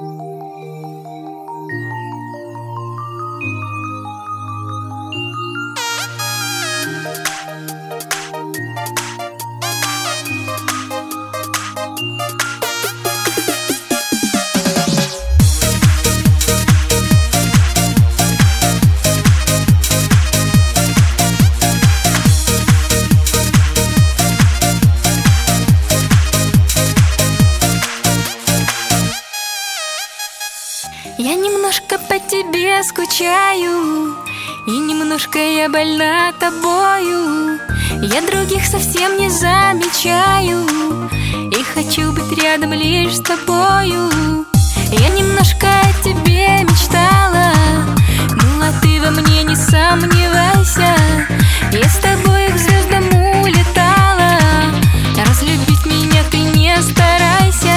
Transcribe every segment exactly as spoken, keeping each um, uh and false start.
Я немножко по тебе скучаю, и немножко я больна тобою. Я других совсем не замечаю, и хочу быть рядом лишь с тобою. Я немножко о тебе мечтала, ну а ты во мне не сомневайся. Я с тобой к звездам улетала, разлюбить меня ты не старайся.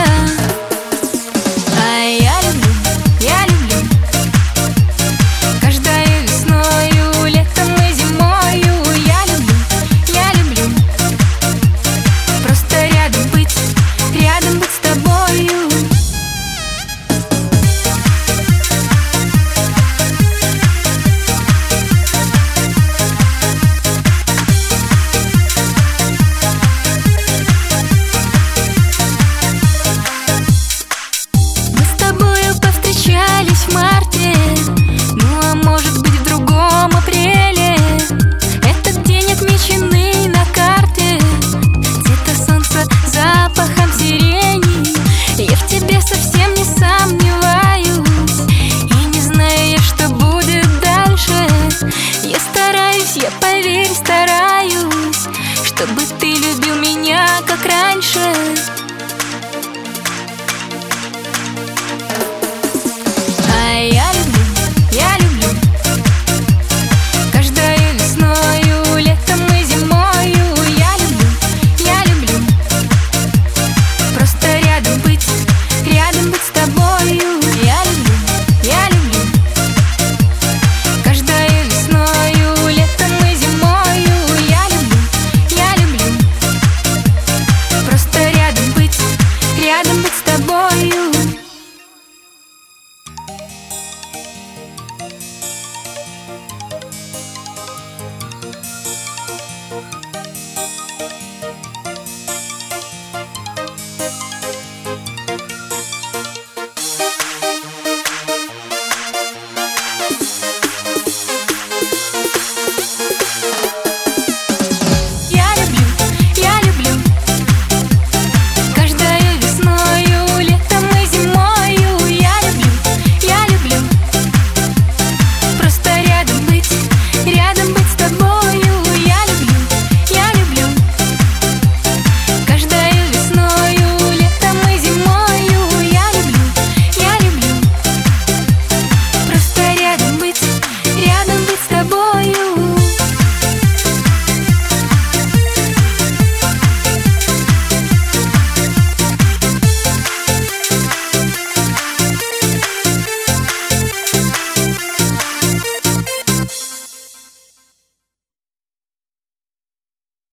А я люблю, я люблю каждою весною, летом и зимою. Я люблю, я люблю просто рядом быть, рядом быть с тобою. В марте, ну а может быть в другом апреле. Этот день отмеченный на карте цвета солнца, запахом сирени. Я в тебе совсем не сомневаюсь, и не знаю я, что будет дальше. Я стараюсь, я поверь, стараюсь, чтобы ты любил меня как раньше. Я люблю, я люблю каждою весною, летом и зимою. Я люблю, я люблю просто рядом быть, рядом быть с тобой.